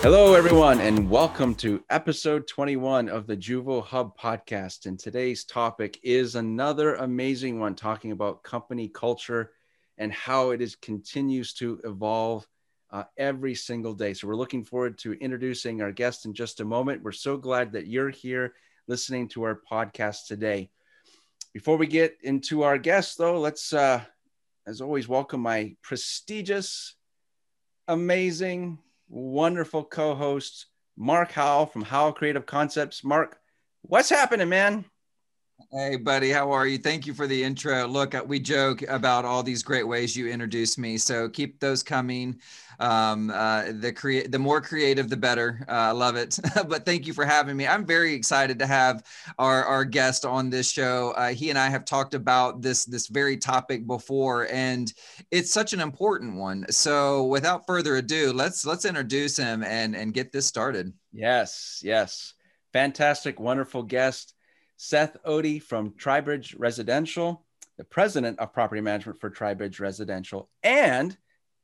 Hello, everyone, and welcome to episode 21 of the Juvo Hub podcast. And today's topic is another amazing one, talking about company culture and how it continues to evolve every single day. So we're looking forward to introducing our guest in just a moment. We're so glad that you're here listening to our podcast today. Before we get into our guest, though, let's, as always, welcome my prestigious, amazing, wonderful co-host, Mark Howell from Howell Creative Concepts. Mark, what's happening, man? Hey, buddy, how are you? Thank you for the intro. Look, we joke about all these great ways you introduce me, so keep those coming. The more creative, the better. I love it. But thank you for having me. I'm very excited to have our guest on this show. He and I have talked about this very topic before, and it's such an important one. So, without further ado, let's introduce him and get this started. Yes. Fantastic, wonderful guest. Seth Odie from Tribridge Residential, the president of property management for Tribridge Residential. And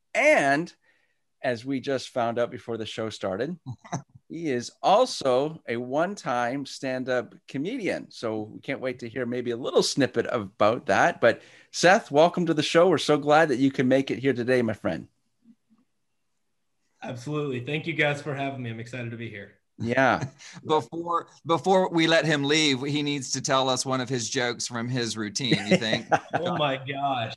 as we just found out before the show started, he is also a one-time stand-up comedian. So we can't wait to hear maybe a little snippet about that. But Seth, welcome to the show. We're so glad that you can make it here today, my friend. Absolutely. Thank you guys for having me. I'm excited to be here. Yeah. Before we let him leave, he needs to tell us one of his jokes from his routine, you think? Oh my gosh.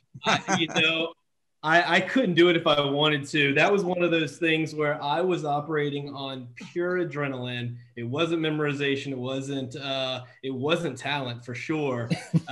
I couldn't do it if I wanted to. That was one of those things where I was operating on pure adrenaline. It wasn't memorization. It wasn't talent for sure.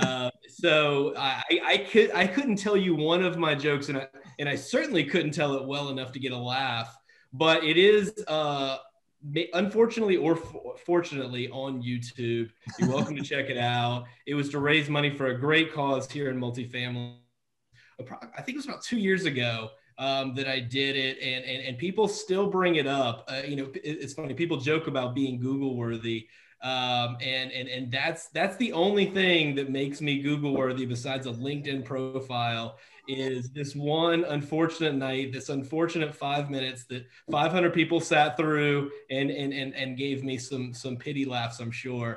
So I couldn't tell you one of my jokes, and I certainly couldn't tell it well enough to get a laugh. But it is unfortunately or fortunately on YouTube. You're welcome to check it out. It was to raise money for a great cause here in multifamily. I think it was about 2 years ago that I did it, and people still bring it up. It's funny. People joke about being Google worthy, and that's the only thing that makes me Google worthy besides a LinkedIn profile. Is this one unfortunate night, this unfortunate 5 minutes that 500 people sat through and gave me some pity laughs, I'm sure.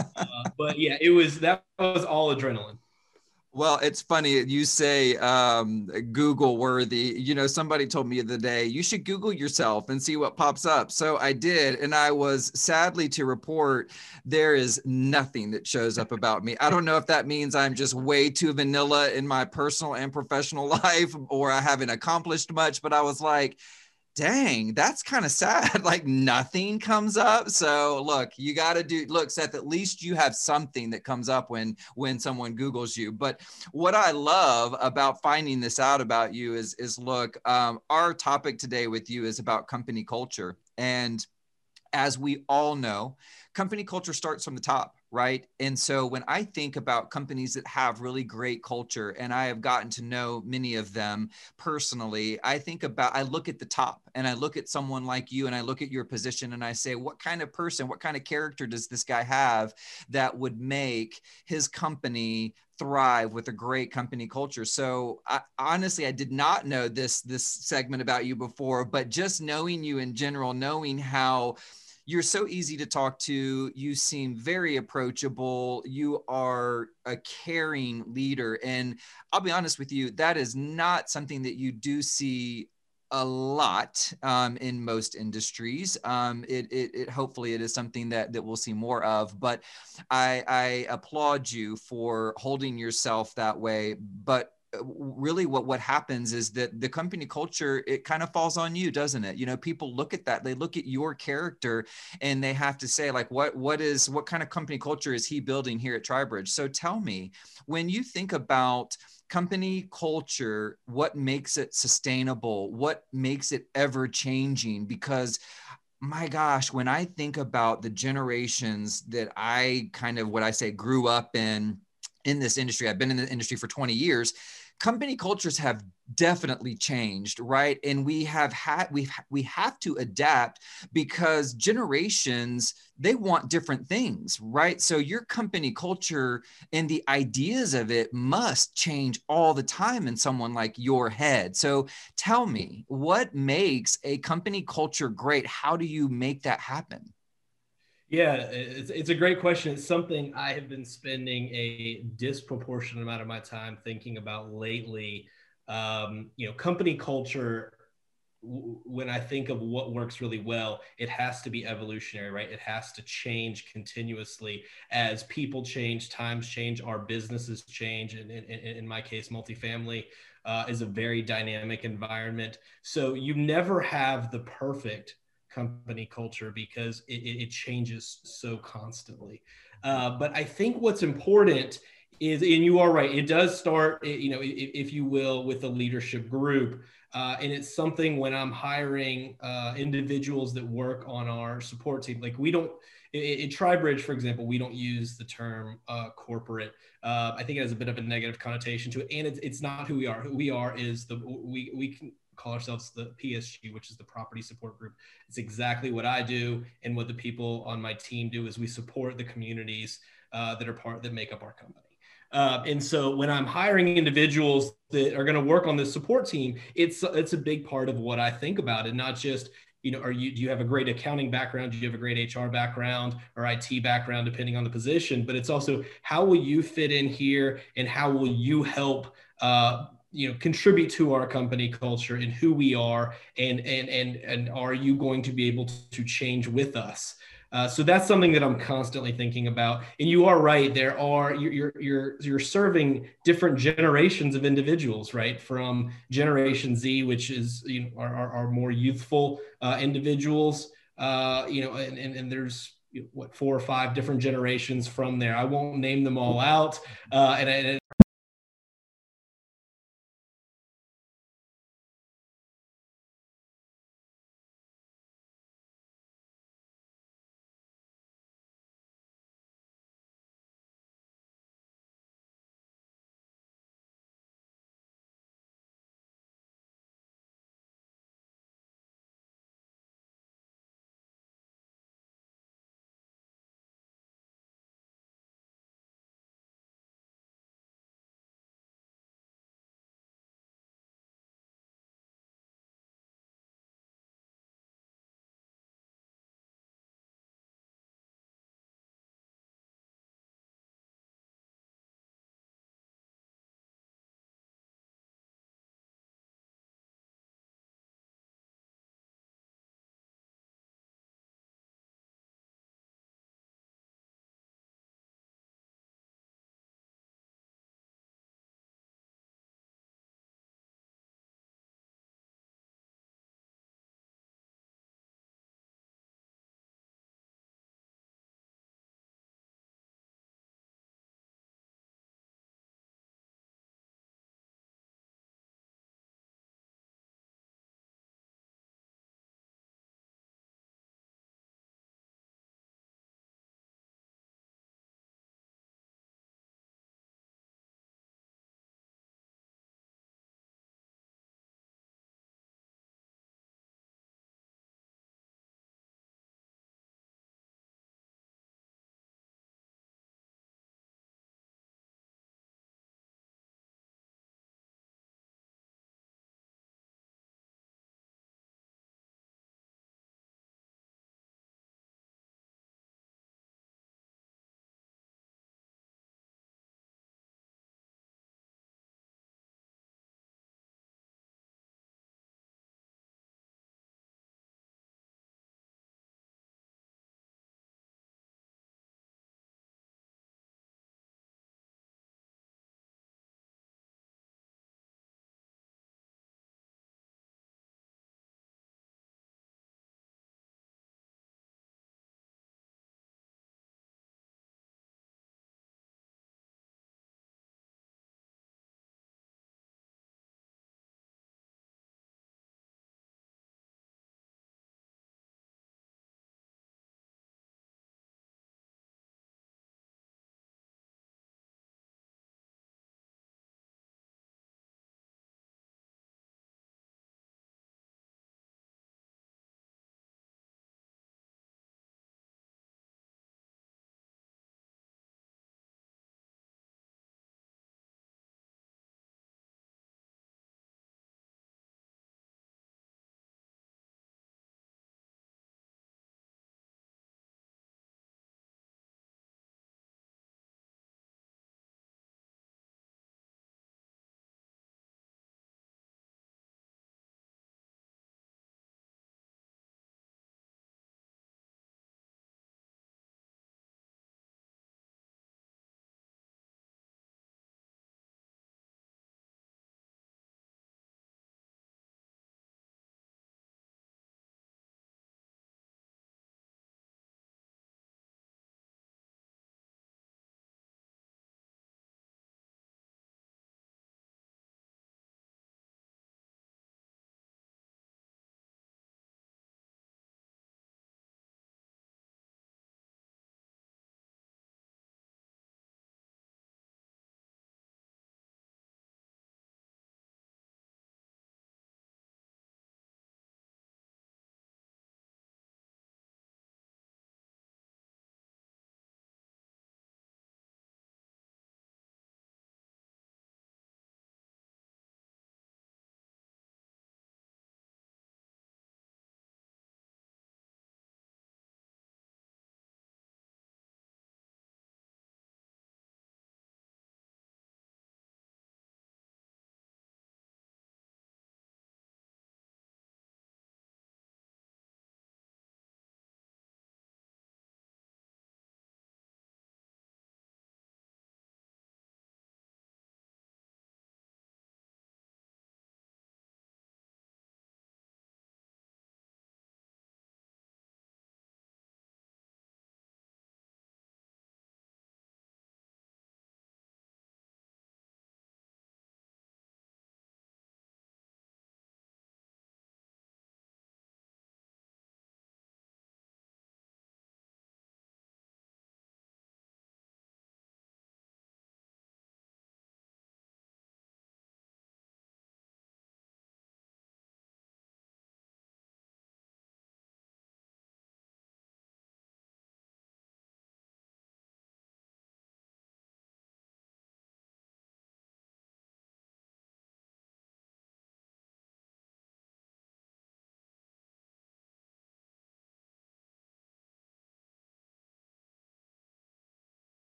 But yeah, that was all adrenaline. Well, it's funny you say Google worthy. You know, somebody told me the other day, you should Google yourself and see what pops up. So I did. And I was sadly to report there is nothing that shows up about me. I don't know if that means I'm just way too vanilla in my personal and professional life, or I haven't accomplished much, but I was like, dang, that's kind of sad. Like nothing comes up. So look, you got to look, Seth, at least you have something that comes up when someone Googles you. But what I love about finding this out about you is look, our topic today with you is about company culture. And as we all know, company culture starts from the top, right? And so when I think about companies that have really great culture, and I have gotten to know many of them personally, I look at the top and I look at someone like you and I look at your position and I say, what kind of person, what kind of character does this guy have that would make his company thrive with a great company culture? So honestly, I did not know this segment about you before, but just knowing you in general, knowing how you're so easy to talk to, you seem very approachable, you are a caring leader. And I'll be honest with you, that is not something that you do see a lot in most industries. Hopefully it is something that we'll see more of, but I applaud you for holding yourself that way. But really what happens is that the company culture, it kind of falls on you, doesn't it? You know, people look at that, they look at your character and they have to say like, what kind of company culture is he building here at Tribridge? So tell me, when you think about company culture, what makes it sustainable? What makes it ever changing? Because my gosh, when I think about the generations that I kind of, what I say, grew up in this industry, I've been in the industry for 20 years. company cultures have definitely changed, right? And we have to adapt because generations, they want different things, right? So your company culture and the ideas of it must change all the time in someone like your head. So tell me, what makes a company culture great? How do you make that happen? Yeah, it's a great question. It's something I have been spending a disproportionate amount of my time thinking about lately. Company culture, when I think of what works really well, it has to be evolutionary, right? It has to change continuously as people change, times change, our businesses change. And in my case, multifamily is a very dynamic environment. So you never have the perfect company culture because it changes so constantly. But I think what's important is, and you are right, it does start, if you will, with the leadership group. And it's something when I'm hiring individuals that work on our support team, like we don't, in TriBridge, for example, we don't use the term corporate. I think it has a bit of a negative connotation to it, and it's not who we are. Who we are is we can call ourselves the PSG, which is the property support group. It's exactly what I do, and what the people on my team do is we support the communities that make up our company. And so when I'm hiring individuals that are going to work on the support team, it's a big part of what I think about, and not just, do you have a great accounting background? Do you have a great HR background or IT background, depending on the position? But it's also, how will you fit in here, and how will you help contribute to our company culture and who we are, and are you going to be able to change with us? So that's something that I'm constantly thinking about. And you are right. You're serving different generations of individuals, right? From Generation Z, which is our more youthful individuals. And there's 4 or 5 different generations from there. I won't name them all out. And